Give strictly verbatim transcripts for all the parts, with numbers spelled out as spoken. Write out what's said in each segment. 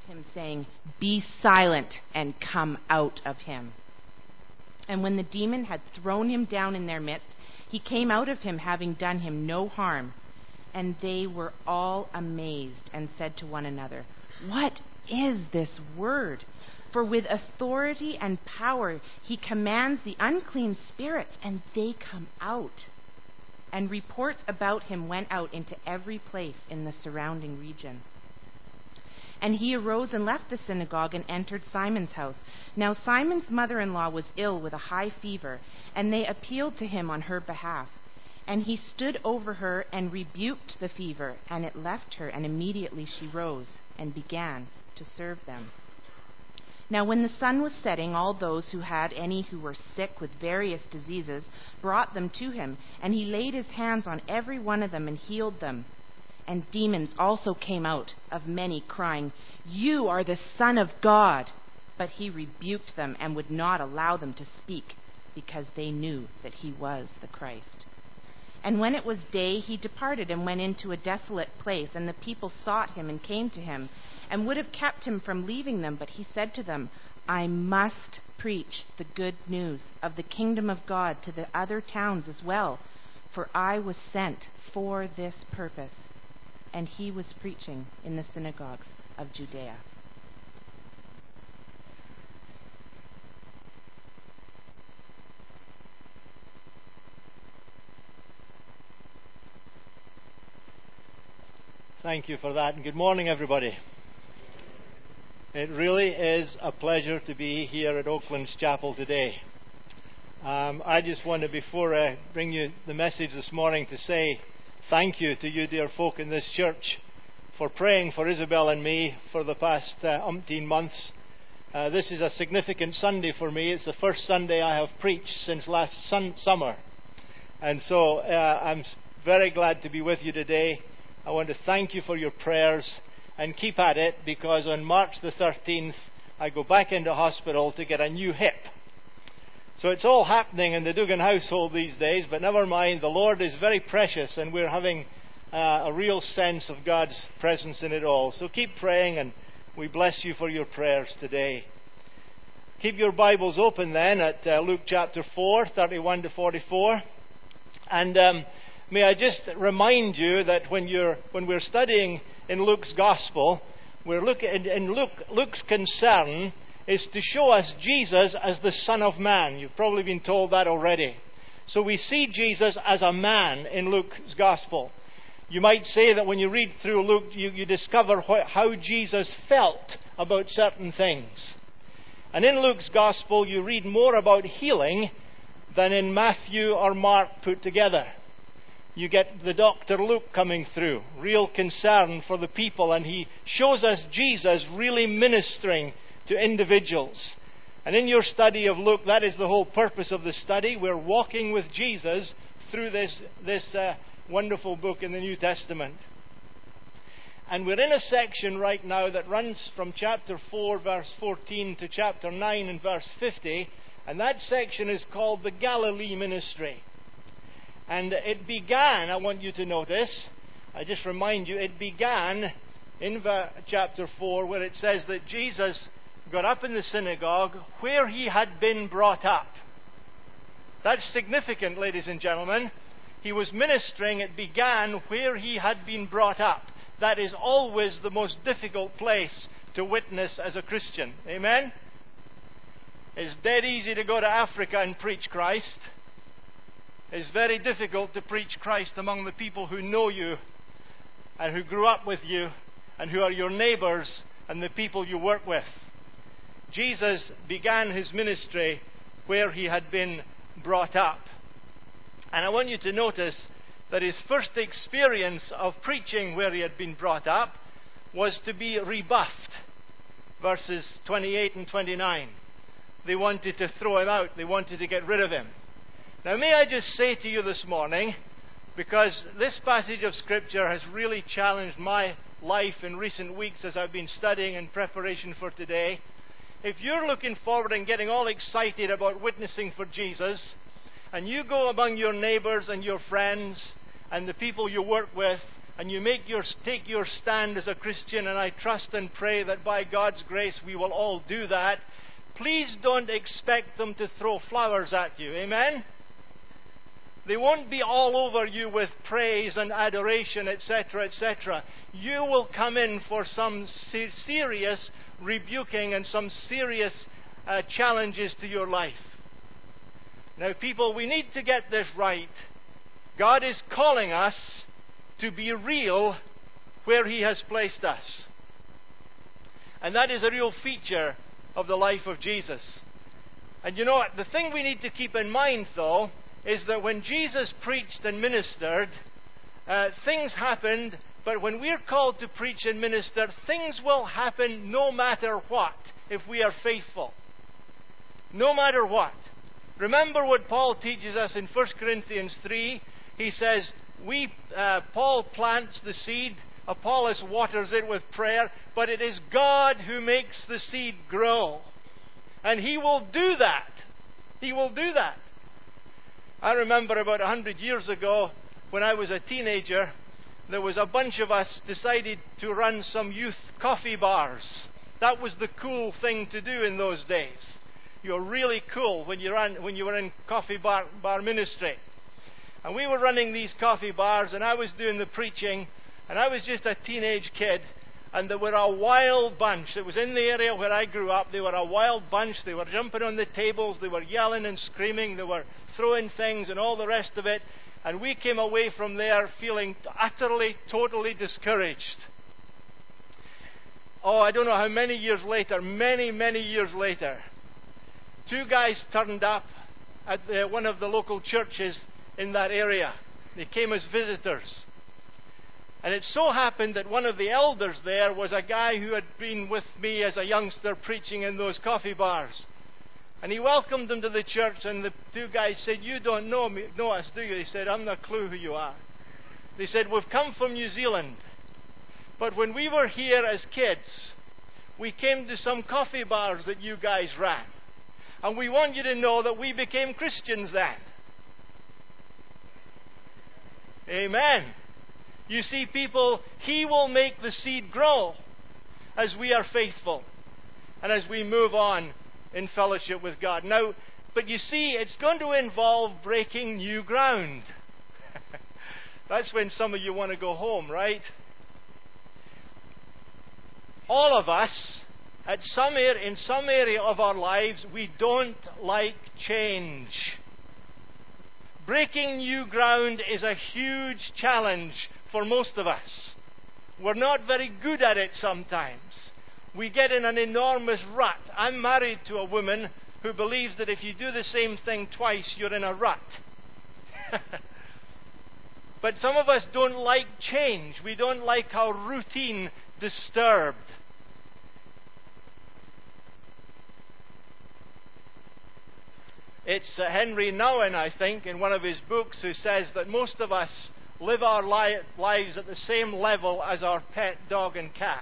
him, saying, "Be silent and come out of him." And when the demon had thrown him down in their midst, he came out of him, having done him no harm. And they were all amazed and said to one another, "What is this word? For with authority and power he commands the unclean spirits, and they come out." And reports about him went out into every place in the surrounding region. And he arose and left the synagogue and entered Simon's house. Now Simon's mother-in-law was ill with a high fever, and they appealed to him on her behalf. And he stood over her and rebuked the fever, and it left her, and immediately she rose and began to serve them. Now when the sun was setting, all those who had any who were sick with various diseases brought them to him, and he laid his hands on every one of them and healed them. And demons also came out of many, crying, "You are the Son of God." But he rebuked them and would not allow them to speak, because they knew that he was the Christ. And when it was day, he departed and went into a desolate place, and the people sought him and came to him, and would have kept him from leaving them. But he said to them, "I must preach the good news of the kingdom of God to the other towns as well, for I was sent for this purpose." And he was preaching in the synagogues of Judea. Thank you for that, and good morning, everybody. It really is a pleasure to be here at Oaklands Chapel today. Um, I just want to, before I bring you the message this morning, to say thank you to you, dear folk in this church, for praying for Isabel and me for the past uh, umpteen months. Uh, this is a significant Sunday for me. It's the first Sunday I have preached since last sun- summer. And so uh, I'm very glad to be with you today. I want to thank you for your prayers, and keep at it, because on March the thirteenth I go back into hospital to get a new hip. So it's all happening in the Dugan household these days, but never mind, the Lord is very precious, and we're having uh, a real sense of God's presence in it all. So keep praying, and we bless you for your prayers today. Keep your Bibles open then at uh, Luke chapter four, thirty-one to forty-four. And um, may I just remind you that when you're when we're studying in Luke's Gospel, we're looking in Luke, Luke's concern is to show us Jesus as the Son of Man. You've probably been told that already. So we see Jesus as a man in Luke's Gospel. You might say that when you read through Luke, you, you discover wh- how Jesus felt about certain things. And in Luke's Gospel, you read more about healing than in Matthew or Mark put together. You get the Doctor Luke coming through, real concern for the people, and he shows us Jesus really ministering to individuals. And in your study of Luke, that is the whole purpose of the study. We're walking with Jesus through this, this uh, wonderful book in the New Testament. And we're in a section right now that runs from chapter four, verse fourteen, to chapter nine and verse fifty. And that section is called the Galilee Ministry. And it began, I want you to notice, I just remind you, it began in ver- chapter four, where it says that Jesus got up in the synagogue where he had been brought up. That's significant, ladies and gentlemen. He was ministering, it began where he had been brought up. That is always the most difficult place to witness as a Christian. Amen? It's dead easy to go to Africa and preach Christ. It's very difficult to preach Christ among the people who know you and who grew up with you and who are your neighbors and the people you work with. Jesus began his ministry where he had been brought up. And I want you to notice that his first experience of preaching where he had been brought up was to be rebuffed. Verses twenty-eight and twenty-nine. They wanted to throw him out. They wanted to get rid of him. Now, may I just say to you this morning, because this passage of Scripture has really challenged my life in recent weeks as I've been studying in preparation for today, if you're looking forward and getting all excited about witnessing for Jesus, and you go among your neighbors and your friends and the people you work with, and you make your, take your stand as a Christian, and I trust and pray that by God's grace we will all do that, please don't expect them to throw flowers at you. Amen? They won't be all over you with praise and adoration, et cetera, et cetera. You will come in for some se- serious rebuking and some serious uh, challenges to your life. Now, people, we need to get this right. God is calling us to be real where He has placed us. And that is a real feature of the life of Jesus. And you know what? The thing we need to keep in mind, though, is that when Jesus preached and ministered, uh, things happened, but when we're called to preach and minister, things will happen no matter what if we are faithful. No matter what. Remember what Paul teaches us in First Corinthians three. He says, we, uh, Paul plants the seed, Apollos waters it with prayer, but it is God who makes the seed grow. And He will do that. He will do that. I remember about a hundred years ago, when I was a teenager, there was a bunch of us decided to run some youth coffee bars. That was the cool thing to do in those days. You were really cool when you ran, when you were in coffee bar, bar ministry. And we were running these coffee bars, and I was doing the preaching, and I was just a teenage kid, and there were a wild bunch. It was in the area where I grew up. They were a wild bunch. They were jumping on the tables. They were yelling and screaming. They were throwing things and all the rest of it. And we came away from there feeling utterly, totally discouraged. Oh, I don't know how many years later, many, many years later, two guys turned up at the, one of the local churches in that area. They came as visitors. And it so happened that one of the elders there was a guy who had been with me as a youngster preaching in those coffee bars. And he welcomed them to the church, and the two guys said, "You don't know me, know us, do you?" He said, "I'm not a clue who you are." They said, "We've come from New Zealand. But when we were here as kids, we came to some coffee bars that you guys ran. And we want you to know that we became Christians then." Amen. You see, people, He will make the seed grow as we are faithful and as we move on in fellowship with God. Now, but you see, it's going to involve breaking new ground. That's when some of you want to go home, right? All of us, at some area, in some area of our lives, we don't like change. Breaking new ground is a huge challenge for most of us. We're not very good at it sometimes. We get in an enormous rut. I'm married to a woman who believes that if you do the same thing twice, you're in a rut. But some of us don't like change. We don't like our routine disturbed. It's uh, Henry Nouwen, I think, in one of his books, who says that most of us live our li- lives at the same level as our pet dog and cat.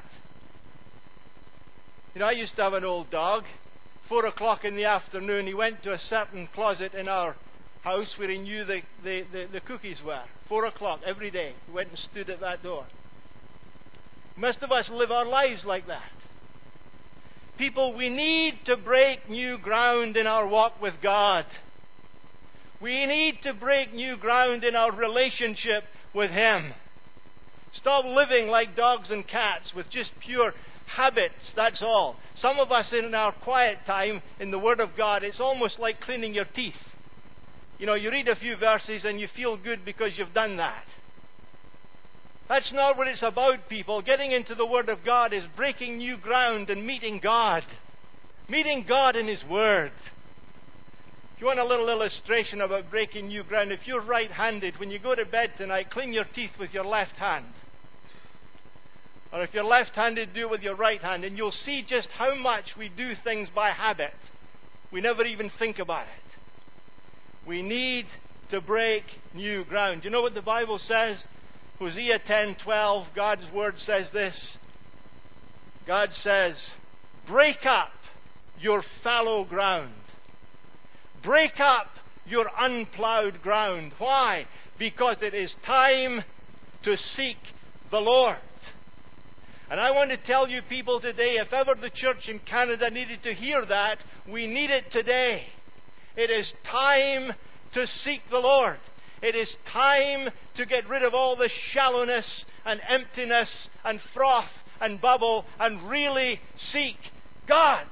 You know, I used to have an old dog. Four o'clock in the afternoon, he went to a certain closet in our house where he knew the, the, the, the cookies were. Four o'clock every day. He went and stood at that door. Most of us live our lives like that. People, we need to break new ground in our walk with God. We need to break new ground in our relationship with Him. Stop living like dogs and cats with just pure habits, that's all. Some of us in our quiet time in the Word of God, it's almost like cleaning your teeth. You know, you read a few verses and you feel good because you've done that. That's not what it's about, people. Getting into the Word of God is breaking new ground and meeting God. Meeting God in His Word. If you want a little illustration about breaking new ground, if you're right-handed, when you go to bed tonight, clean your teeth with your left hand. Or if you're left-handed, do it with your right hand. And you'll see just how much we do things by habit. We never even think about it. We need to break new ground. Do you know what the Bible says? Hosea ten twelve, God's Word says this. God says, break up your fallow ground. Break up your unplowed ground. Why? Because it is time to seek the Lord. And I want to tell you people today, if ever the church in Canada needed to hear that, we need it today. It is time to seek the Lord. It is time to get rid of all the shallowness and emptiness and froth and bubble and really seek God.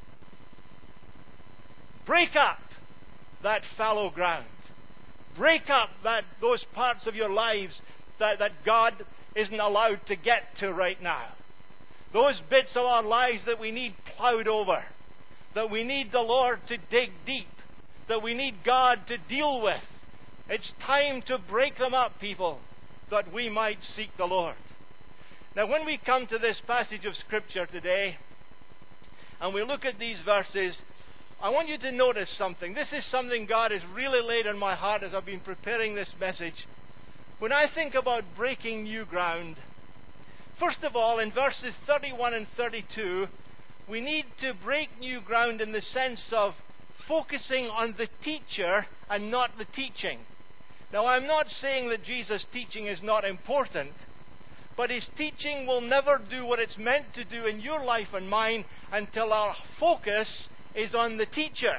Break up that fallow ground. Break up that those parts of your lives that, that God isn't allowed to get to right now. Those bits of our lives that we need plowed over. That we need the Lord to dig deep. That we need God to deal with. It's time to break them up, people, that we might seek the Lord. Now, when we come to this passage of Scripture today, and we look at these verses, I want you to notice something. This is something God has really laid on my heart as I've been preparing this message. When I think about breaking new ground, first of all, in verses thirty-one and thirty-two, we need to break new ground in the sense of focusing on the teacher and not the teaching. Now, I'm not saying that Jesus' teaching is not important, but his teaching will never do what it's meant to do in your life and mine until our focus is on the teacher.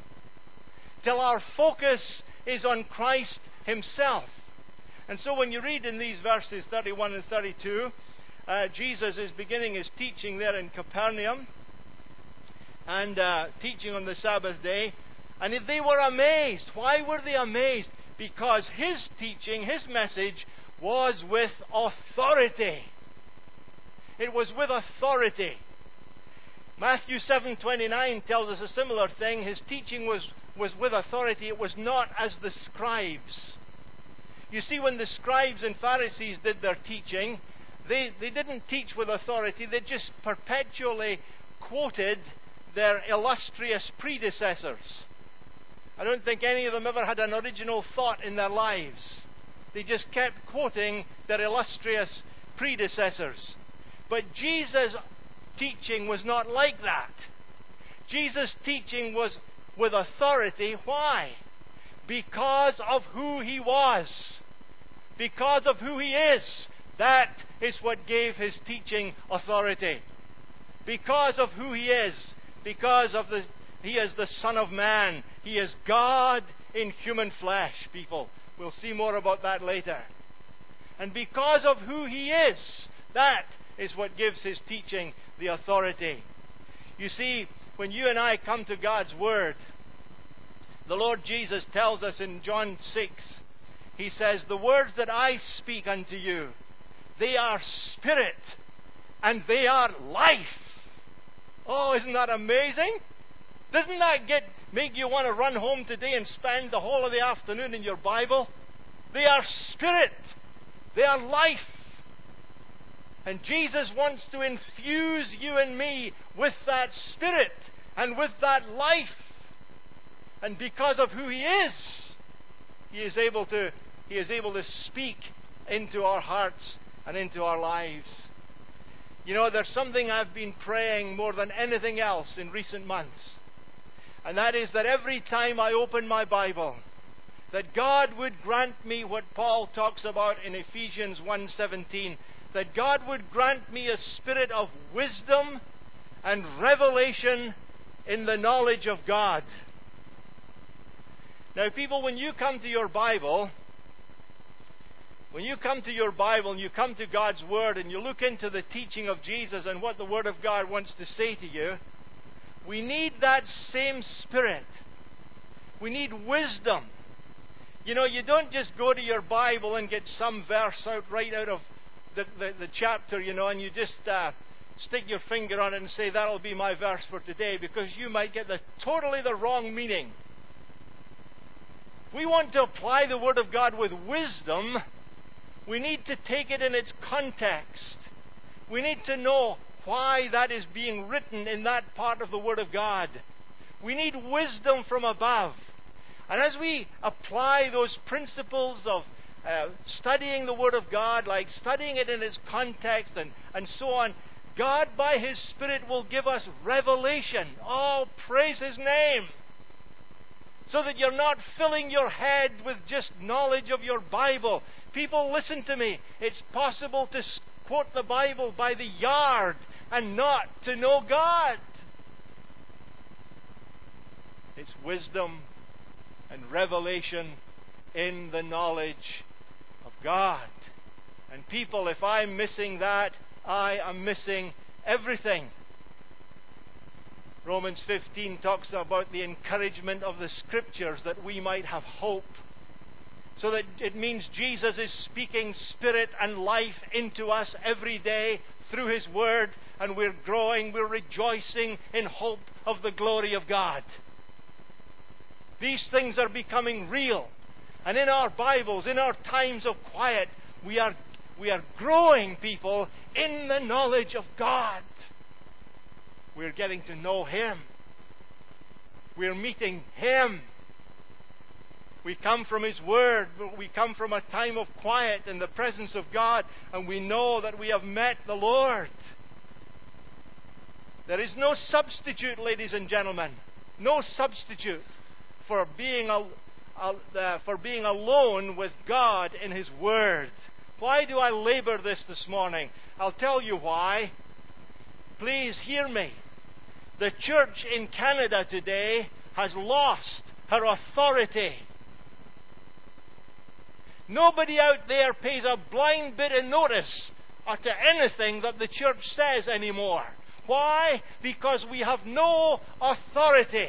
Till our focus is on Christ himself. And so when you read in these verses thirty-one and thirty-two, uh, Jesus is beginning his teaching there in Capernaum and uh, teaching on the Sabbath day. And they were amazed. Why were they amazed? Because his teaching, his message, was with authority. It was with authority. Matthew seven twenty-nine tells us a similar thing. His teaching was, was with authority. It was not as the scribes. You see, when the scribes and Pharisees did their teaching, they, they didn't teach with authority. They just perpetually quoted their illustrious predecessors. I don't think any of them ever had an original thought in their lives. They just kept quoting their illustrious predecessors. But Jesus' teaching was not like that. Jesus' teaching was with authority. Why? Because of who he was. Because of who he is. That is what gave his teaching authority. Because of who he is. Because of the he is the Son of Man. He is God in human flesh, people. We'll see more about that later. And because of who he is, that is what gives his teaching the authority. You see, when you and I come to God's Word, the Lord Jesus tells us in John six, he says, "The words that I speak unto you, they are spirit and they are life." Oh, isn't that amazing? Doesn't that get make you want to run home today and spend the whole of the afternoon in your Bible? They are spirit. They are life. And Jesus wants to infuse you and me with that spirit and with that life. And because of who he is, he is able to, he is able to speak into our hearts and into our lives. You know, there's something I've been praying more than anything else in recent months. And that is that every time I open my Bible, that God would grant me what Paul talks about in Ephesians one seventeen, that God would grant me a spirit of wisdom and revelation in the knowledge of God. Now, people, when you come to your Bible, when you come to your Bible and you come to God's Word and you look into the teaching of Jesus and what the Word of God wants to say to you, we need that same spirit. We need wisdom. You know, you don't just go to your Bible and get some verse out right out of the, the, the chapter, you know, and you just uh, stick your finger on it and say, that'll be my verse for today, because you might get the totally the wrong meaning. We want to apply the Word of God with wisdom. We need to take it in its context. We need to know why that is being written in that part of the Word of God. We need wisdom from above. And as we apply those principles of uh, studying the Word of God, like studying it in its context and, and so on, God by His Spirit will give us revelation. Oh, praise His name. so that you're not filling your head with just knowledge of your Bible. People, listen to me. It's possible to quote the Bible by the yard and not to know God. It's wisdom and revelation in the knowledge of God. And people, if I'm missing that, I am missing everything. Romans fifteen talks about the encouragement of the Scriptures that we might have hope. So that it means Jesus is speaking spirit and life into us every day through His Word, and we're growing, we're rejoicing in hope of the glory of God. These things are becoming real. And in our Bibles, in our times of quiet, we are, we are growing, people, in the knowledge of God. We're getting to know Him. We're meeting Him. We come from His Word. We come from a time of quiet in the presence of God, and we know that we have met the Lord. There is no substitute, ladies and gentlemen, no substitute for being a, a, uh, for being alone with God in His Word. Why do I labor this this morning? I'll tell you why. Please hear me. The church in Canada today has lost her authority. Nobody out there pays a blind bit of notice to anything that the church says anymore. Why? Because we have no authority.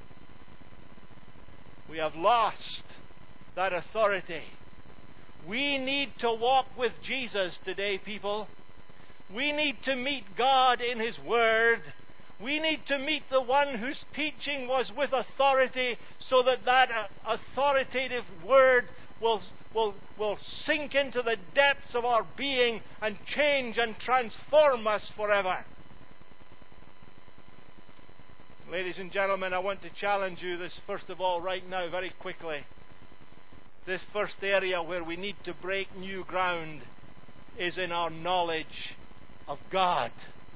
We have lost that authority. We need to walk with Jesus today, people. We need to meet God in His Word. We need to meet the one whose teaching was with authority, so that that authoritative Word will, will, will sink into the depths of our being and change and transform us forever. Ladies and gentlemen, I want to challenge you this first of all right now, very quickly. This first area where we need to break new ground is in our knowledge of God.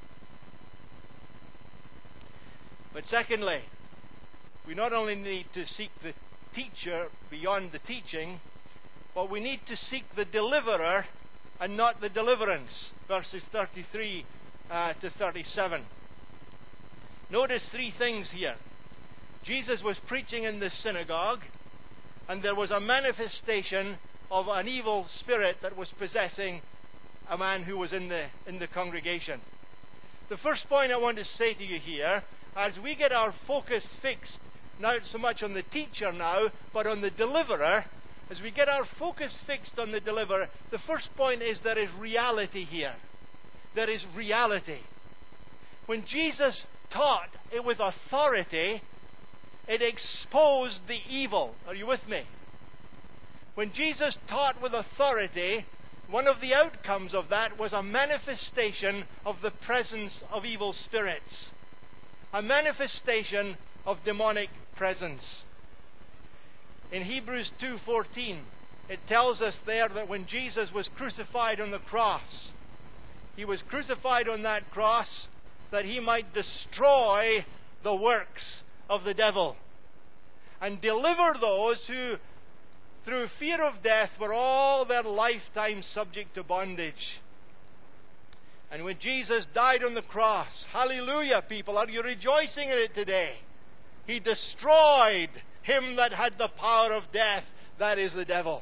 But secondly, we not only need to seek the teacher beyond the teaching, but we need to seek the deliverer and not the deliverance. Verses thirty-three uh, to thirty-seven. Notice three things here. Jesus was preaching in the synagogue, and there was a manifestation of an evil spirit that was possessing a man who was in the, in the congregation. The first point I want to say to you here, as we get our focus fixed, not so much on the teacher now, but on the deliverer, as we get our focus fixed on the deliverer, the first point is there is reality here. There is reality. When Jesus taught it with authority, it exposed the evil. Are you with me? When Jesus taught with authority, one of the outcomes of that was a manifestation of the presence of evil spirits. A manifestation of demonic presence. In Hebrews two fourteen, it tells us there that when Jesus was crucified on the cross, He was crucified on that cross that He might destroy the works of the devil and deliver those who, through fear of death, were all their lifetime subject to bondage. And when Jesus died on the cross, hallelujah, people, are you rejoicing in it today? He destroyed him that had the power of death, that is the devil.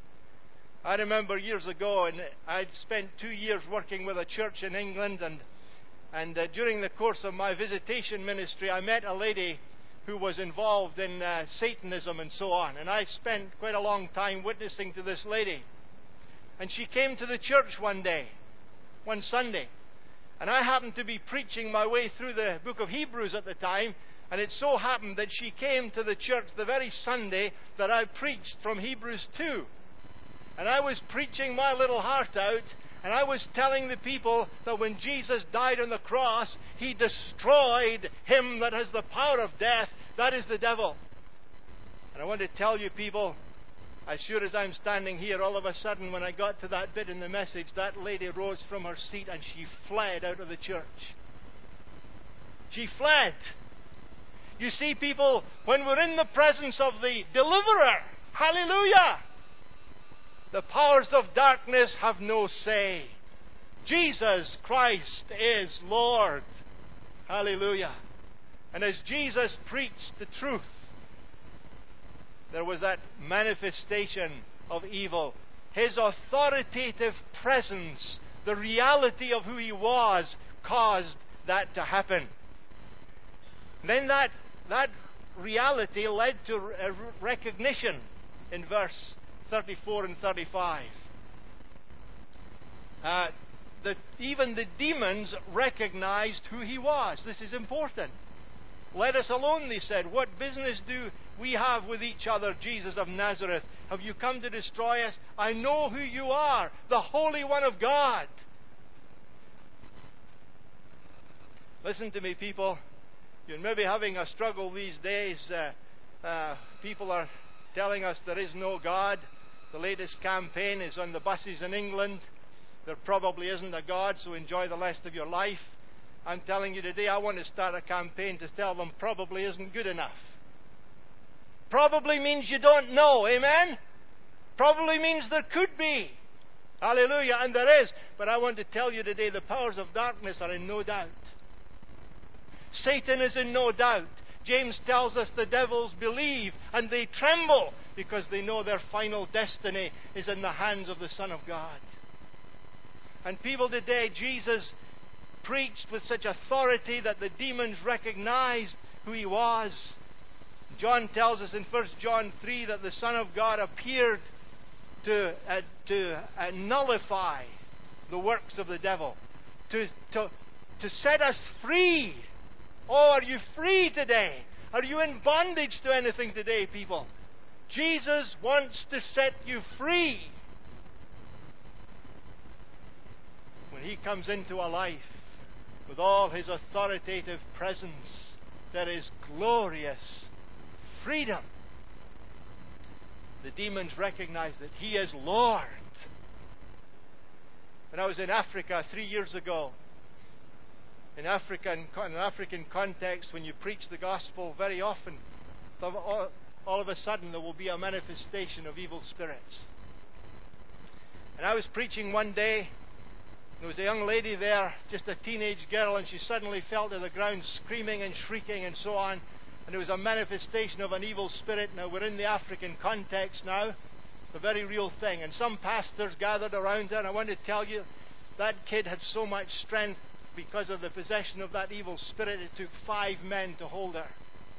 I remember years ago, and I'd spent two years working with a church in England, and And uh, during the course of my visitation ministry, I met a lady who was involved in uh, Satanism and so on. And I spent quite a long time witnessing to this lady. And she came to the church one day, one Sunday. And I happened to be preaching my way through the book of Hebrews at the time. And it so happened that she came to the church the very Sunday that I preached from Hebrews two. And I was preaching my little heart out. And I was telling the people that when Jesus died on the cross, He destroyed him that has the power of death. That is the devil. And I want to tell you, people, as sure as I'm standing here, all of a sudden when I got to that bit in the message, that lady rose from her seat and she fled out of the church. She fled. You see, people, when we're in the presence of the deliverer, hallelujah, the powers of darkness have no say. Jesus Christ is Lord. Hallelujah. And as Jesus preached the truth, there was that manifestation of evil. His authoritative presence, the reality of who he was, caused that to happen. And then that, that reality led to a recognition in verse thirty-four and thirty-five. Uh, that even the demons recognized who he was. This is important. Let us alone, they said. What business do we have with each other, Jesus of Nazareth? Have you come to destroy us? I know who you are, the Holy One of God. Listen to me, people. You're maybe having a struggle these days. Uh, uh, people are telling us there is no God. The latest campaign is on the buses in England. There probably isn't a God, so enjoy the rest of your life. I'm telling you today, I want to start a campaign to tell them probably isn't good enough. Probably means you don't know, amen? Probably means there could be. Hallelujah, and there is. But I want to tell you today, the powers of darkness are in no doubt. Satan is in no doubt. James tells us the devils believe and they tremble because they know their final destiny is in the hands of the Son of God. And people today, Jesus preached with such authority that the demons recognized who he was. John tells us in First John three that the Son of God appeared to, uh, to uh, nullify the works of the devil, to, to, to set us free. Oh, are you free today? Are you in bondage to anything today, people? Jesus wants to set you free. When he comes into a life with all his authoritative presence, there is glorious freedom. The demons recognize that he is Lord. When I was in Africa three years ago, in Africa, in an African context, when you preach the gospel, very often, all, all of a sudden, there will be a manifestation of evil spirits. And I was preaching one day. There was a young lady there, just a teenage girl, and she suddenly fell to the ground screaming and shrieking and so on. And it was a manifestation of an evil spirit. Now, we're in the African context now. It's a very real thing. And some pastors gathered around her, and I want to tell you, that kid had so much strength because of the possession of that evil spirit. It took five men to hold her.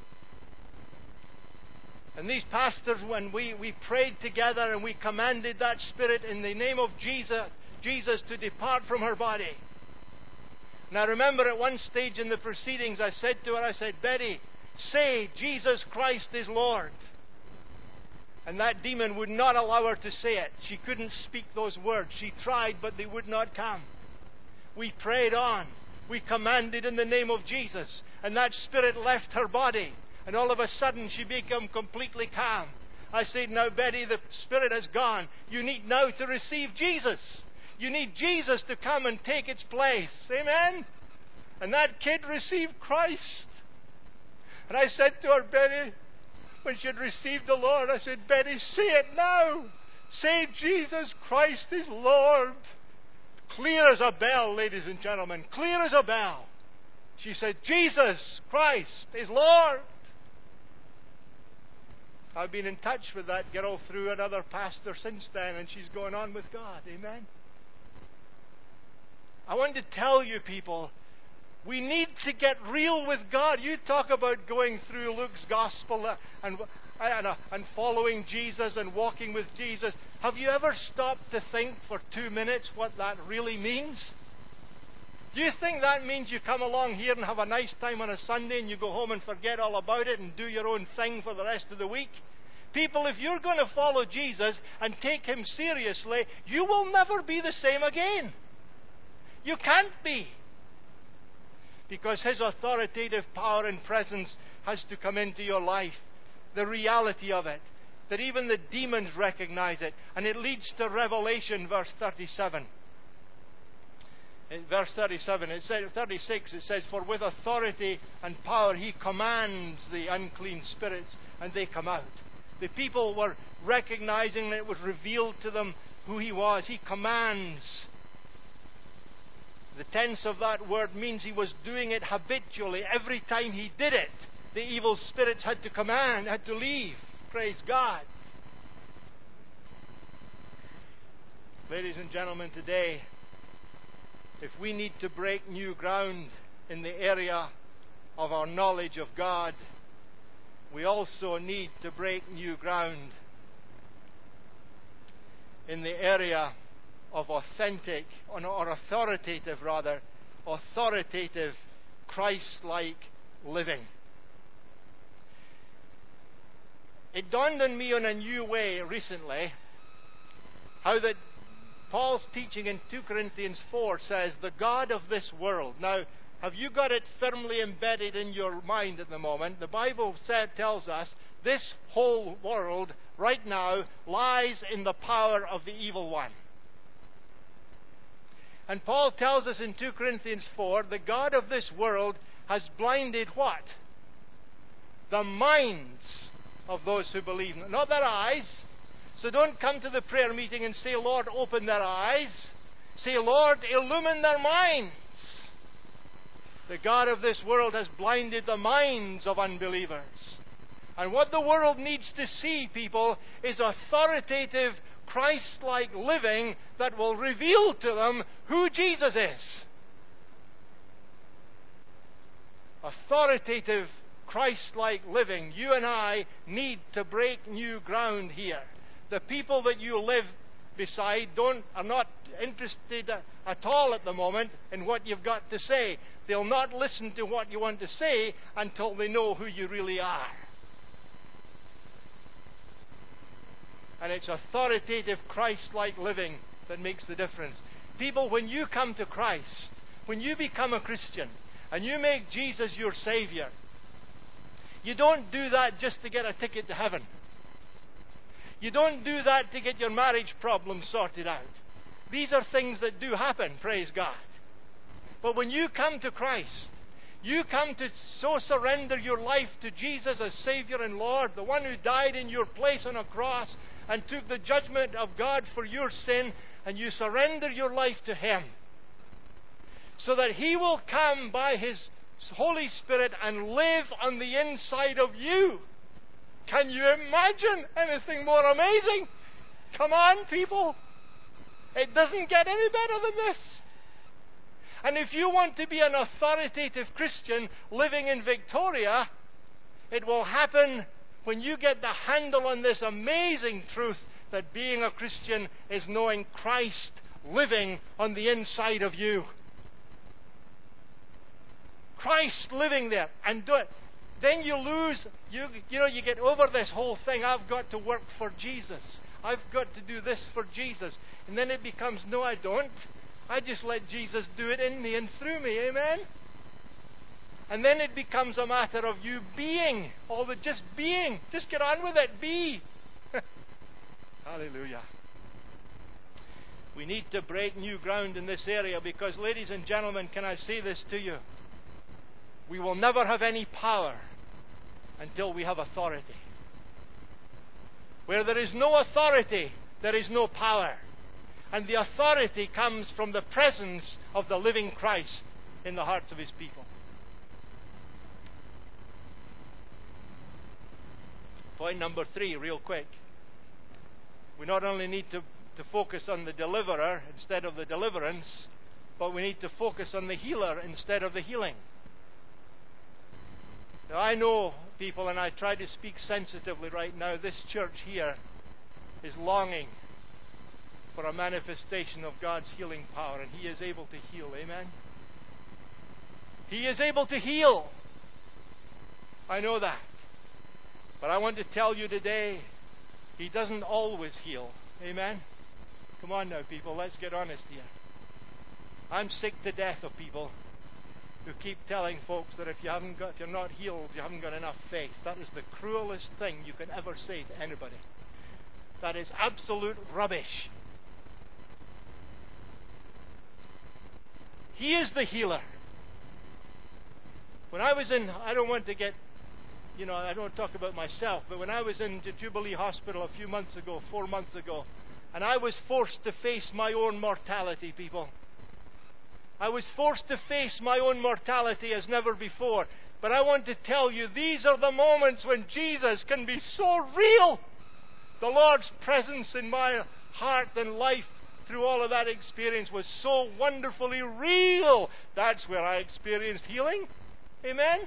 And these pastors, when we, we prayed together and we commanded that spirit in the name of Jesus, Jesus to depart from her body. And I remember at one stage in the proceedings, I said to her, I said, Betty, say Jesus Christ is Lord. And that demon would not allow her to say it. She couldn't speak those words. She tried, but they would not come. We prayed on. We commanded in the name of Jesus. And that spirit left her body. And all of a sudden she became completely calm. I said, now Betty, the spirit has gone. You need now to receive Jesus. You need Jesus to come and take its place. Amen? And that kid received Christ. And I said to her, Betty, when she had received the Lord, I said, Betty, say it now. Say Jesus Christ is Lord. Clear as a bell, ladies and gentlemen. Clear as a bell. She said, Jesus Christ is Lord. I've been in touch with that girl through another pastor since then, and she's going on with God. Amen? I want to tell you, people, we need to get real with God. You talk about going through Luke's gospel and, and, and following Jesus and walking with Jesus. Have you ever stopped to think for two minutes what that really means? Do you think that means you come along here and have a nice time on a Sunday and you go home and forget all about it and do your own thing for the rest of the week? People, if you're going to follow Jesus and take him seriously, you will never be the same again. You can't be. Because his authoritative power and presence has to come into your life. The reality of it. That even the demons recognize it. And it leads to Revelation, verse thirty-seven. In verse thirty-seven, it says, thirty-six, it says, "For with authority and power he commands the unclean spirits, and they come out." The people were recognizing that it was revealed to them who he was. He commands. The tense of that word means he was doing it habitually. Every time he did it, the evil spirits had to command, had to leave. Praise God. Ladies and gentlemen, today, if we need to break new ground in the area of our knowledge of God, we also need to break new ground in the area of authentic, or authoritative rather, authoritative Christ-like living. It dawned on me in a new way recently how that Paul's teaching in Second Corinthians four says, "the God of this world." Now, have you got it firmly embedded in your mind at the moment? The Bible said, tells us this whole world right now lies in the power of the evil one. And Paul tells us in Second Corinthians four, the God of this world has blinded what? The minds of those who believe. Not their eyes. So don't come to the prayer meeting and say, "Lord, open their eyes." Say, "Lord, illumine their minds." The God of this world has blinded the minds of unbelievers. And what the world needs to see, people, is authoritative, Christ-like living that will reveal to them who Jesus is. Authoritative, Christ-like living. You and I need to break new ground here. The people that you live beside don't are not interested at all at the moment in what you've got to say. They'll not listen to what you want to say until they know who you really are. And it's authoritative, Christ-like living that makes the difference. People, when you come to Christ, when you become a Christian, and you make Jesus your Savior, you don't do that just to get a ticket to heaven. You don't do that to get your marriage problem sorted out. These are things that do happen, praise God. But when you come to Christ, you come to so surrender your life to Jesus as Savior and Lord, the one who died in your place on a cross and took the judgment of God for your sin, and you surrender your life to Him, so that He will come by His Holy Spirit and live on the inside of you. Can you imagine anything more amazing? Come on, people. It doesn't get any better than this. And if you want to be an authoritative Christian living in Victoria, it will happen when you get the handle on this amazing truth that being a Christian is knowing Christ living on the inside of you. Christ living there. And do it. Then you lose, you, you know, you get over this whole thing. I've got to work for Jesus. I've got to do this for Jesus. And then it becomes, no, I don't. I just let Jesus do it in me and through me. Amen? And then it becomes a matter of you being. All the just being. Just get on with it. Be. Hallelujah. We need to break new ground in this area because, ladies and gentlemen, can I say this to you? We will never have any power until we have authority. Where there is no authority, there is no power. And the authority comes from the presence of the living Christ in the hearts of His people. Point number three, real quick. We not only need to, to focus on the deliverer instead of the deliverance, but we need to focus on the healer instead of the healing. Now, I know, people, and I try to speak sensitively right now, this church here is longing for a manifestation of God's healing power, and He is able to heal. Amen? He is able to heal. I know that. But I want to tell you today, He doesn't always heal. Amen? Come on now, people, let's get honest here. I'm sick to death of people who keep telling folks that if you haven't got, if you're not healed, you haven't got enough faith. That is the cruelest thing you can ever say to anybody. That is absolute rubbish. He is the healer. When I was in, I don't want to get, you know, I don't talk about myself, but when I was in the Jubilee Hospital a few months ago, four months ago, and I was forced to face my own mortality, people. I was forced to face my own mortality as never before. But I want to tell you, these are the moments when Jesus can be so real. The Lord's presence in my heart and life through all of that experience was so wonderfully real. That's where I experienced healing. Amen?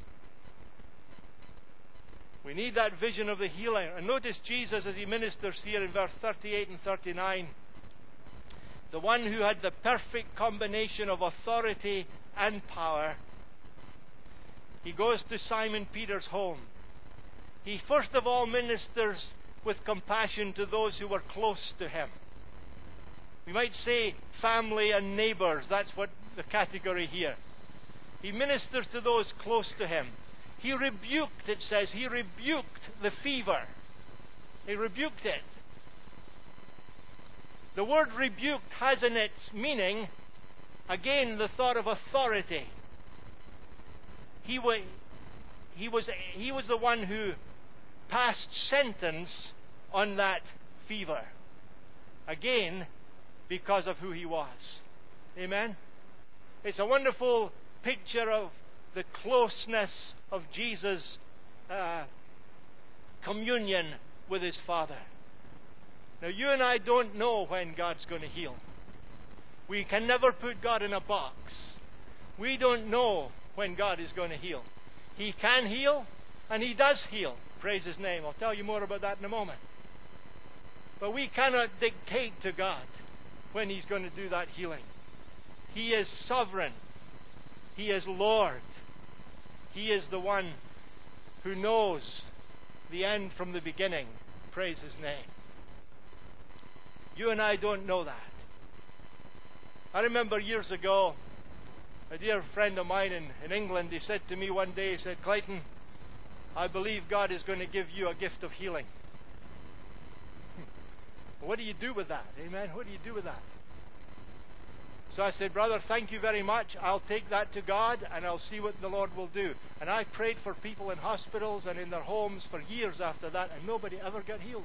We need that vision of the healer. And notice Jesus as he ministers here in verse thirty-eight and thirty-nine. The one who had the perfect combination of authority and power. He goes to Simon Peter's home. He first of all ministers with compassion to those who were close to him. We might say family and neighbors. That's what the category here. He ministers to those close to him. He rebuked, it says, he rebuked the fever. He rebuked it. The word rebuked has in its meaning, again, the thought of authority. He was, he was, he was the one who passed sentence on that fever. Again, because of who he was. Amen? It's a wonderful picture of the closeness of Jesus' uh, communion with his Father. Now, you and I don't know when God's going to heal. We can never put God in a box. We don't know when God is going to heal. He can heal, and he does heal. Praise his name. I'll tell you more about that in a moment. But we cannot dictate to God when he's going to do that healing. He is sovereign. He is Lord. He is the one who knows the end from the beginning. Praise his name. You and I don't know that. I remember years ago, a dear friend of mine in, in England, he said to me one day, he said, Clayton, I believe God is going to give you a gift of healing. What do you do with that? Amen? What do you do with that? So I said, brother, thank you very much. I'll take that to God and I'll see what the Lord will do. And I prayed for people in hospitals and in their homes for years after that, and nobody ever got healed.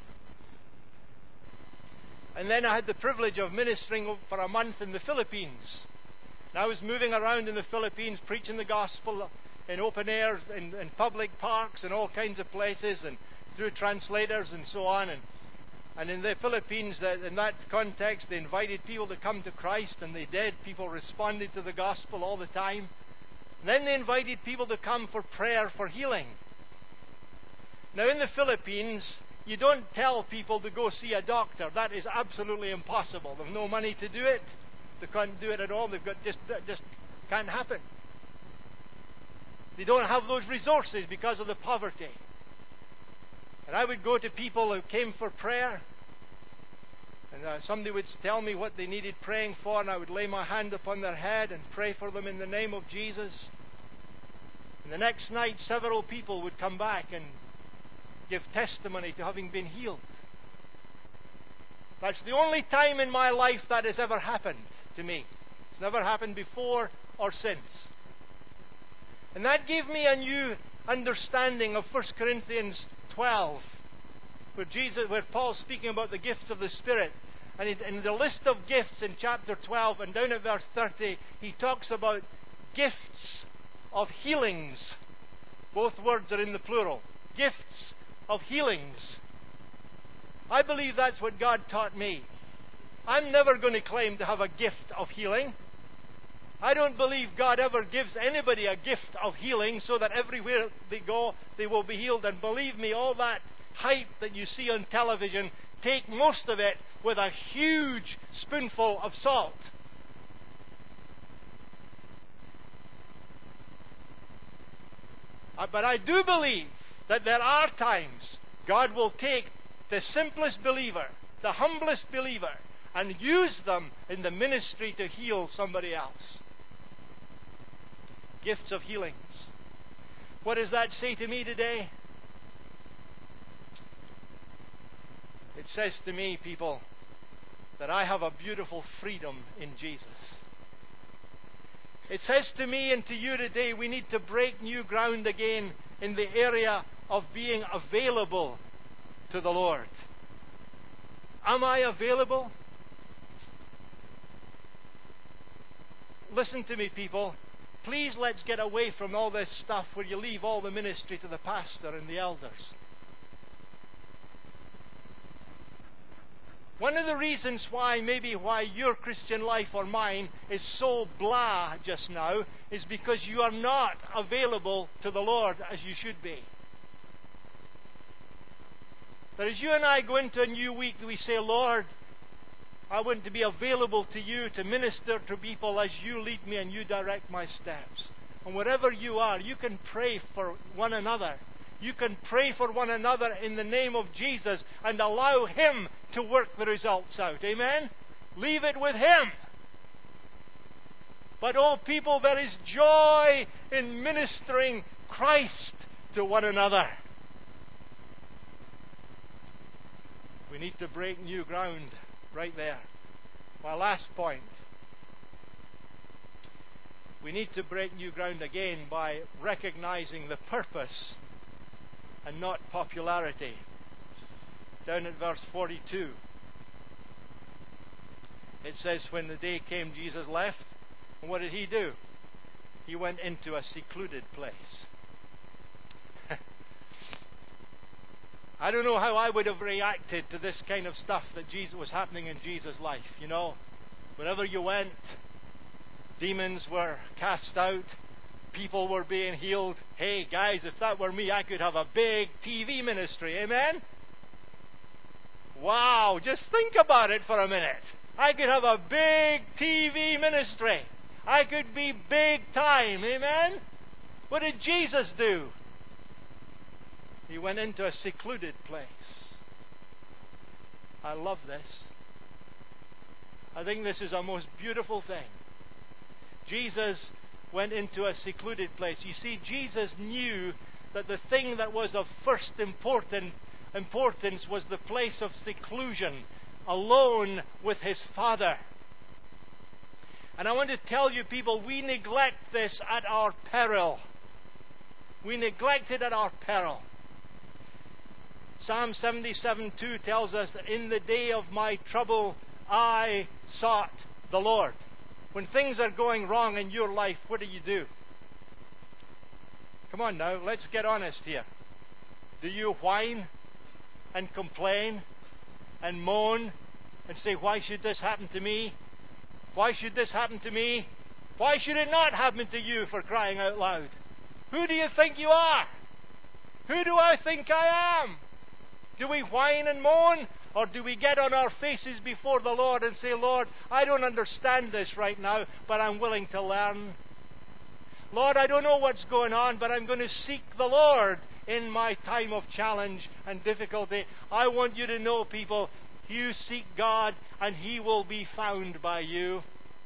And then I had the privilege of ministering for a month in the Philippines. And I was moving around in the Philippines preaching the gospel in open air, in, in public parks and all kinds of places, and through translators and so on. And, and in the Philippines, in that context, they invited people to come to Christ, and they did. People responded to the gospel all the time. And then they invited people to come for prayer for healing. Now in the Philippines, you don't tell people to go see a doctor. That is absolutely impossible. They've no money to do it. They can't do it at all. They've got just just can't happen. They don't have those resources because of the poverty. And I would go to people who came for prayer, and uh, somebody would tell me what they needed praying for, and I would lay my hand upon their head and pray for them in the name of Jesus. And the next night, several people would come back and give testimony to having been healed. That's the only time in my life that has ever happened to me. It's never happened before or since. And that gave me a new understanding of First Corinthians twelve, where Jesus, where Paul's speaking about the gifts of the Spirit. And in the list of gifts in chapter twelve and down at verse thirty, he talks about gifts of healings. Both words are in the plural. Gifts of healings. I believe that's what God taught me. I'm never going to claim to have a gift of healing. I don't believe God ever gives anybody a gift of healing so that everywhere they go, they will be healed. And believe me, all that hype that you see on television, take most of it with a huge spoonful of salt. But I do believe that there are times God will take the simplest believer, the humblest believer, and use them in the ministry to heal somebody else. Gifts of healings. What does that say to me today? It says to me, people, that I have a beautiful freedom in Jesus. It says to me and to you today, we need to break new ground again in the area of being available to the Lord. Am I available? Listen to me, people. Please, let's get away from all this stuff where you leave all the ministry to the pastor and the elders. One of the reasons why, maybe why your Christian life or mine is so blah just now, is because you are not available to the Lord as you should be. That as you and I go into a new week, we say, Lord, I want to be available to you to minister to people as you lead me and you direct my steps. And wherever you are, you can pray for one another. You can pray for one another in the name of Jesus and allow Him to work the results out. Amen? Leave it with Him. But oh people, there is joy in ministering Christ to one another. We need to break new ground right there. My last point. We need to break new ground again by recognizing the purpose and not popularity. Down at verse forty-two. It says, when the day came, Jesus left. And what did He do? He went into a secluded place. I don't know how I would have reacted to this kind of stuff that Jesus was happening in Jesus' life. You know, wherever you went, demons were cast out, people were being healed. Hey guys, if that were me, I could have a big T V ministry. Amen? Wow, just think about it for a minute. I could have a big T V ministry. I could be big time. Amen? What did Jesus do? He went into a secluded place. I love this. I think this is a most beautiful thing. Jesus went into a secluded place. You see, Jesus knew that the thing that was of first important importance was the place of seclusion, alone with His Father. And I want to tell you, people, we neglect this at our peril. We neglect it at our peril. Psalm seventy-seven two tells us that in the day of my trouble, I sought the Lord. When things are going wrong in your life, what do you do? Come on now, let's get honest here. Do you whine and complain and moan and say, why should this happen to me? Why should this happen to me? Why should it not happen to you, for crying out loud? Who do you think you are? Who do I think I am? Do we whine and moan? Or do we get on our faces before the Lord and say, Lord, I don't understand this right now, but I'm willing to learn. Lord, I don't know what's going on, but I'm going to seek the Lord in my time of challenge and difficulty. I want you to know, people, you seek God and He will be found by you.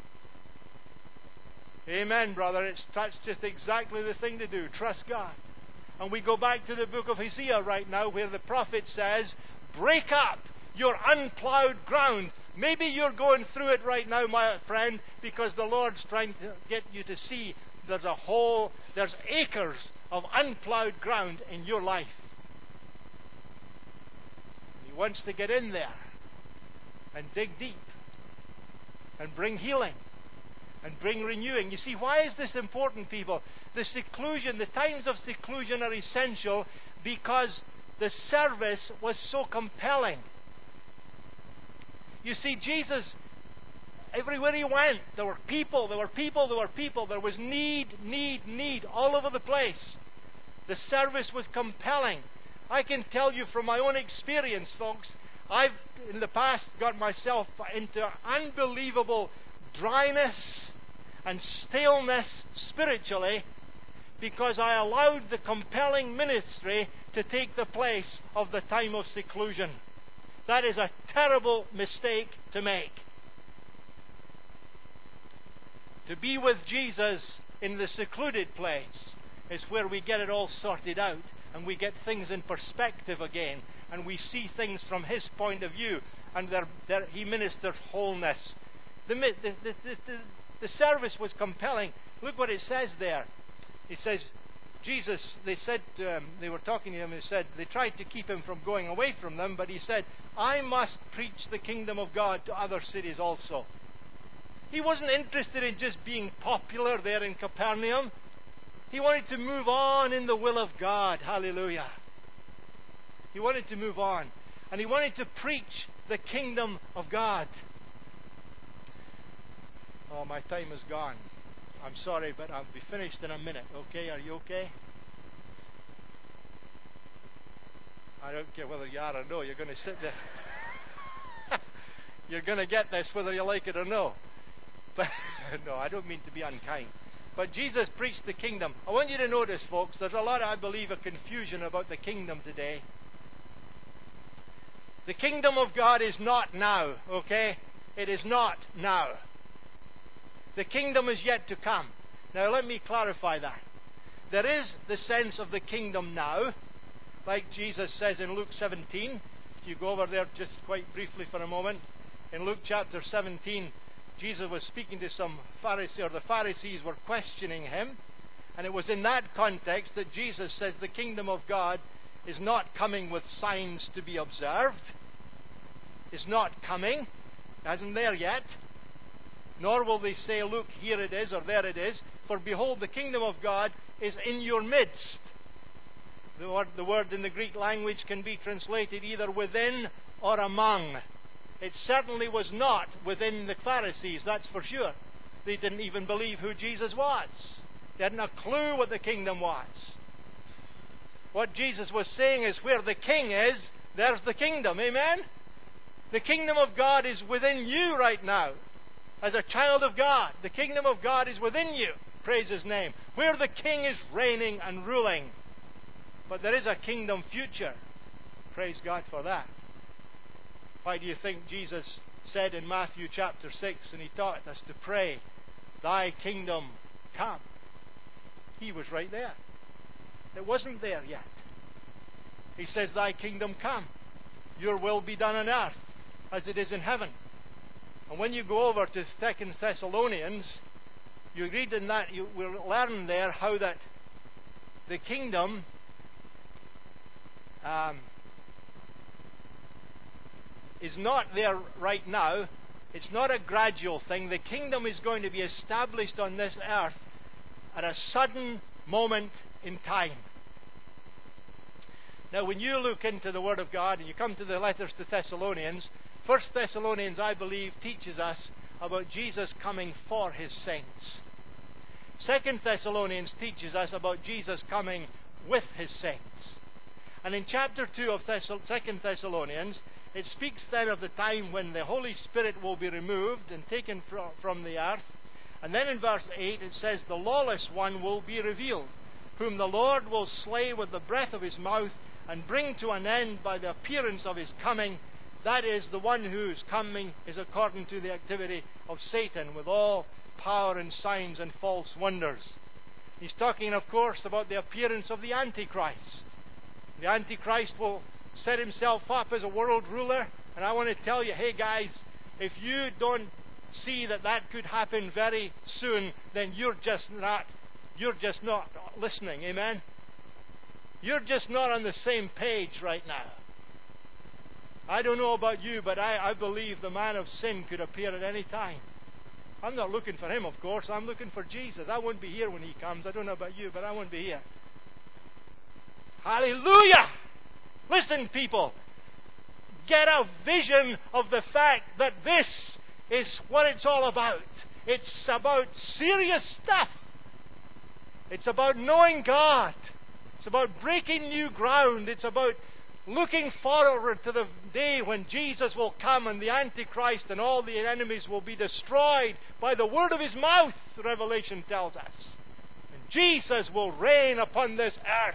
Amen, brother. It's, that's just exactly the thing to do. Trust God. And we go back to the book of Hosea right now, where the prophet says, break up your unplowed ground. Maybe you're going through it right now, my friend, because the Lord's trying to get you to see there's a whole, there's acres of unplowed ground in your life. He wants to get in there and dig deep and bring healing and bring renewing. You see, why is this important, people? The seclusion, the times of seclusion are essential because the service was so compelling. You see, Jesus, everywhere He went, there were people, there were people, there were people. There was need, need, need all over the place. The service was compelling. I can tell you from my own experience, folks, I've in the past got myself into unbelievable dryness and staleness spiritually because I allowed the compelling ministry to take the place of the time of seclusion. That is a terrible mistake to make. To be with Jesus in the secluded place is where we get it all sorted out and we get things in perspective again and we see things from His point of view and they're, they're, He ministers wholeness. The, the, the, the, the service was compelling. Look what it says there. It says, Jesus, they said to him, they were talking to him, and said, they tried to keep him from going away from them, but he said, I must preach the kingdom of God to other cities also. He wasn't interested in just being popular there in Capernaum. He wanted to move on in the will of God. Hallelujah. He wanted to move on. And he wanted to preach the kingdom of God. Oh, my time is gone. I'm sorry, but I'll be finished in a minute. Okay? Are you okay? I don't care whether you are or no. You're going to sit there. You're going to get this whether you like it or no. But no, I don't mean to be unkind. But Jesus preached the kingdom. I want you to notice, folks, there's a lot, I believe, of confusion about the kingdom today. The kingdom of God is not now, okay? It is not now. The kingdom is yet to come. Now, let me clarify that. There is the sense of the kingdom now, like Jesus says in Luke seventeen. If you go over there just quite briefly for a moment. In Luke chapter seventeen, Jesus was speaking to some Pharisees, or the Pharisees were questioning him. And it was in that context that Jesus says the kingdom of God is not coming with signs to be observed. It's not coming. It hasn't there yet. Nor will they say, look, here it is, or there it is. For behold, the kingdom of God is in your midst. The word, the word in the Greek language can be translated either within or among. It certainly was not within the Pharisees, that's for sure. They didn't even believe who Jesus was. They hadn't a clue what the kingdom was. What Jesus was saying is, where the king is, there's the kingdom. Amen? The kingdom of God is within you right now. As a child of God, the kingdom of God is within you. Praise His name. Where the king is reigning and ruling. But there is a kingdom future. Praise God for that. Why do you think Jesus said in Matthew chapter six, and He taught us to pray, Thy kingdom come? He was right there. It wasn't there yet. He says, Thy kingdom come. Your will be done on earth as it is in heaven. And when you go over to Second Thessalonians, you read in that, you will learn there how that the kingdom um, is not there right now. It's not a gradual thing. The kingdom is going to be established on this earth at a sudden moment in time. Now, when you look into the Word of God and you come to the letters to Thessalonians, First Thessalonians, I believe, teaches us about Jesus coming for His saints. Second Thessalonians teaches us about Jesus coming with His saints. And in chapter two of Second Thessalonians, it speaks then of the time when the Holy Spirit will be removed and taken from the earth. And then in verse eight it says, the lawless one will be revealed, whom the Lord will slay with the breath of His mouth and bring to an end by the appearance of His coming. That is, the one whose coming is according to the activity of Satan, with all power and signs and false wonders. He's talking, of course, about the appearance of the Antichrist. The Antichrist will set himself up as a world ruler. And I want to tell you, hey guys, if you don't see that that could happen very soon, then you're just not, you're just not listening. Amen? You're just not on the same page right now. I don't know about you, but I, I believe the man of sin could appear at any time. I'm not looking for him, of course. I'm looking for Jesus. I won't be here when He comes. I don't know about you, but I won't be here. Hallelujah! Listen, people. Get a vision of the fact that this is what it's all about. It's about serious stuff. It's about knowing God. It's about breaking new ground. It's about looking forward to the day when Jesus will come and the Antichrist and all the enemies will be destroyed by the word of His mouth, Revelation tells us. And Jesus will reign upon this earth.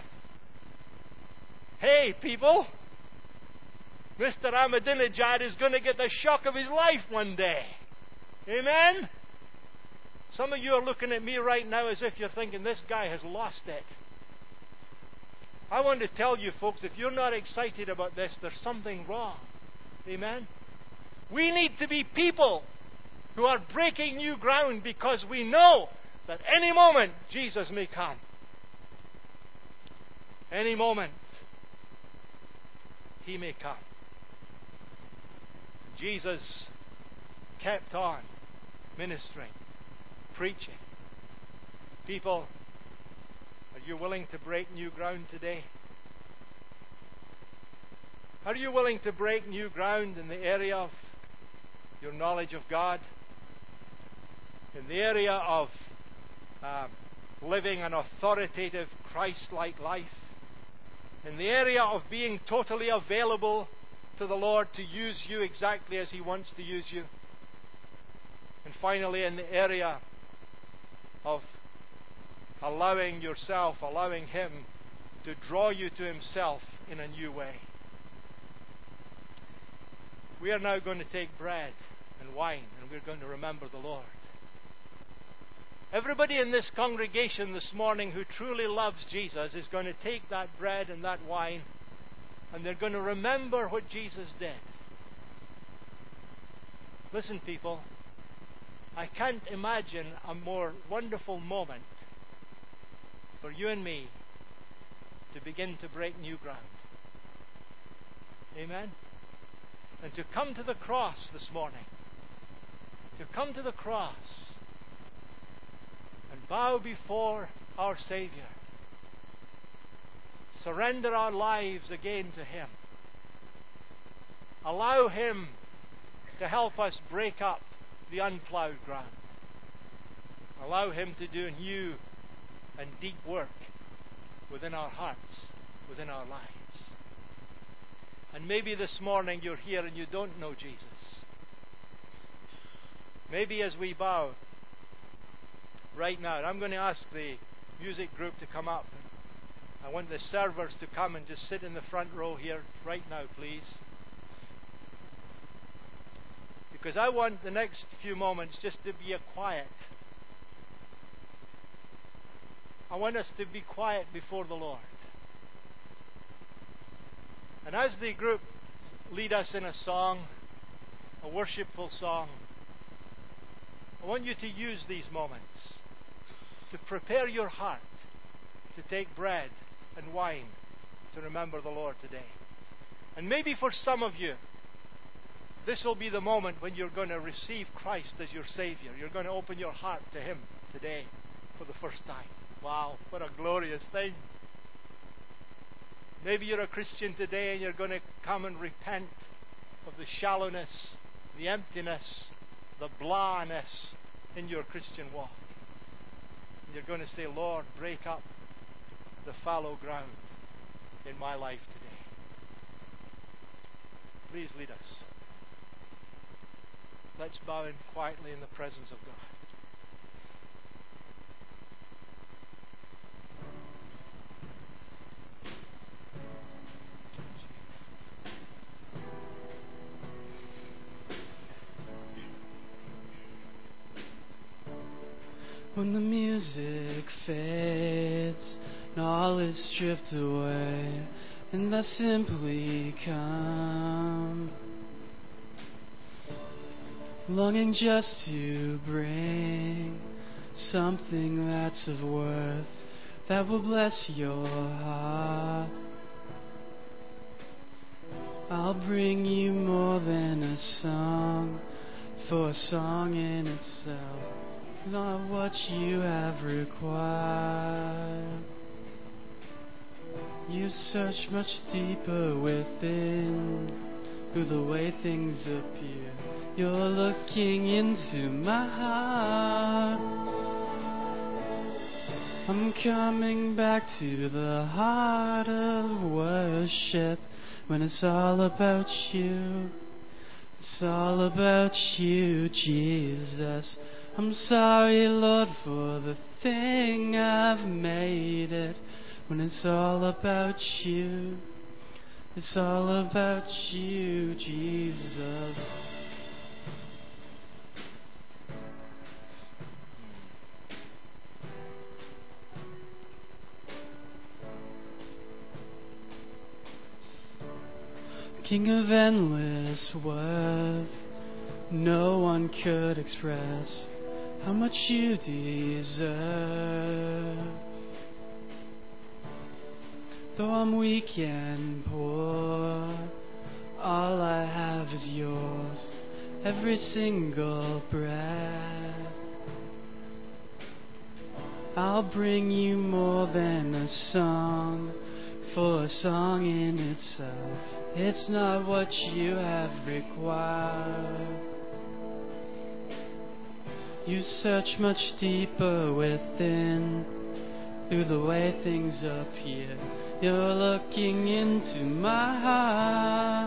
Hey, people, Mister Ahmadinejad is going to get the shock of his life one day. Amen? Some of you are looking at me right now as if you're thinking, this guy has lost it. I want to tell you, folks, if you're not excited about this, there's something wrong. Amen? We need to be people who are breaking new ground because we know that any moment Jesus may come. Any moment He may come. Jesus kept on ministering, preaching. People, are you willing to break new ground today? Are you willing to break new ground in the area of your knowledge of God? In the area of uh, living an authoritative, Christ-like life? In the area of being totally available to the Lord to use you exactly as He wants to use you? And finally, in the area of allowing yourself, allowing Him to draw you to Himself in a new way. We are now going to take bread and wine, and we're going to remember the Lord. Everybody in this congregation this morning who truly loves Jesus is going to take that bread and that wine, and they're going to remember what Jesus did. Listen, people, I can't imagine a more wonderful moment for you and me to begin to break new ground. Amen? And to come to the cross this morning, to come to the cross and bow before our Savior, surrender our lives again to Him, allow Him to help us break up the unplowed ground, allow Him to do new and deep work within our hearts, within our lives. And maybe this morning you're here and you don't know Jesus. Maybe as we bow right now, I'm going to ask the music group to come up. I want the servers to come and just sit in the front row here right now, please. Because I want the next few moments just to be a quiet. I want us to be quiet before the Lord. And as the group lead us in a song, a worshipful song, I want you to use these moments to prepare your heart to take bread and wine to remember the Lord today. And maybe for some of you, this will be the moment when you're going to receive Christ as your Savior. You're going to open your heart to Him today for the first time. Wow, what a glorious thing. Maybe you're a Christian today and you're going to come and repent of the shallowness, the emptiness, the blahness in your Christian walk. And you're going to say, Lord, break up the fallow ground in my life today. Please lead us. Let's bow in quietly in the presence of God. When the music fades and all is stripped away, and I simply come, longing just to bring something that's of worth that will bless your heart. I'll bring you more than a song, for a song in itself is not what you have required. You search much deeper within, through the way things appear. You're looking into my heart. I'm coming back to the heart of worship, when it's all about you. It's all about you, Jesus. I'm sorry, Lord, for the thing I've made it, when it's all about you. It's all about you, Jesus. King of endless worth, no one could express how much you deserve. Though I'm weak and poor, all I have is yours, every single breath. I'll bring you more than a song, for a song in itself, it's not what you have required. You search much deeper within, through the way things appear. You're looking into my heart.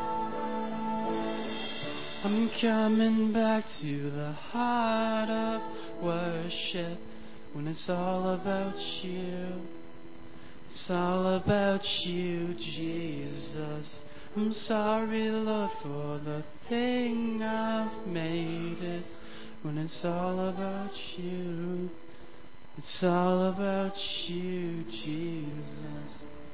I'm coming back to the heart of worship, when it's all about you. It's all about you, Jesus. I'm sorry, Lord, for the thing I've made it, when it's all about you. It's all about you, Jesus.